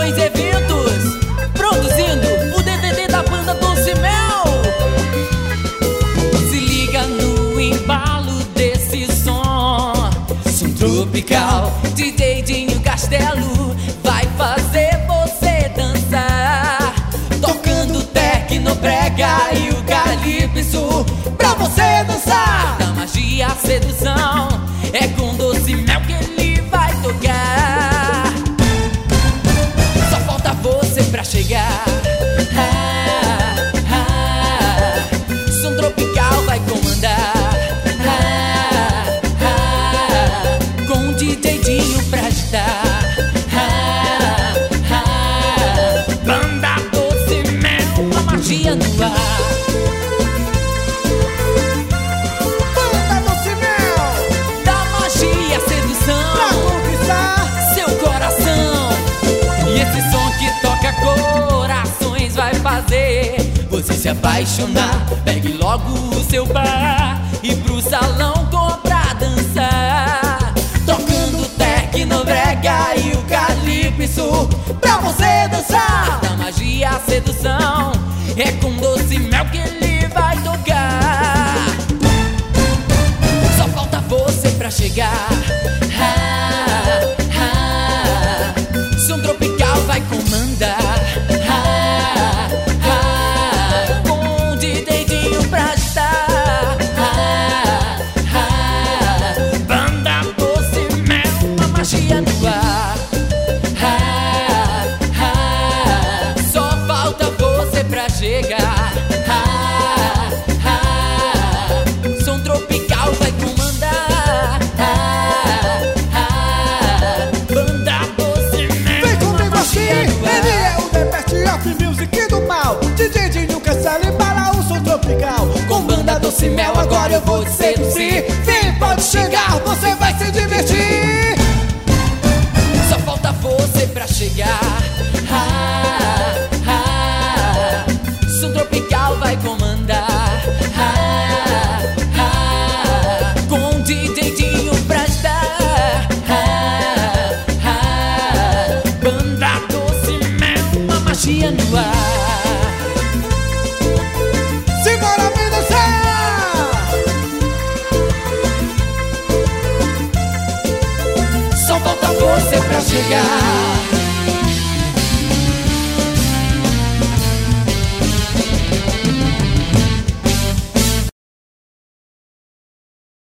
Produções Eventos, produzindo o DVD da banda Doce Mel. Se liga no embalo desse som, som tropical. DJ Dinho Castelo vai fazer você dançar, tocando tecnobrega e o calypso pra você dançar. Da magia à sedução, é com Doce Mel que ele vai tocar. Só falta você pra chegar. Som tropical vai comandar, com o DJ Dinho pra agitar. Banda Doce Mel, a magia no ar. Banda Doce Mel, Da magia à sedução pra conquistar seu coração. E esse som que toca corações vai fazer você se apaixonar. Pegue logo o seu par e pro salão comprar dançar, tocando tecnobrega e o calypso pra você dançar. Da magia à sedução, é com Doce Mel que ele vai tocar. Só falta você pra chegar. Som tropical vai comandar, com o DJ Dinho pra agitar. Banda Doce Mel, a magia no ar. Só falta você pra chegar. Som tropical vai comandar. Banda Doce Mel, vem comigo a assim, magia no ar. ele é o The Best of Music do mal. DJ Dinho Castelo embala o som tropical. Com Banda Doce Mel agora eu vou te seduzir. Vem, pode chegar, você vai se divertir. Só falta você pra chegar. Som tropical vai comandar, com o DJ Dinho pra agitar. Banda Doce Mel, a magia no ar. Simbora, vem dançar. Só falta você pra chegar.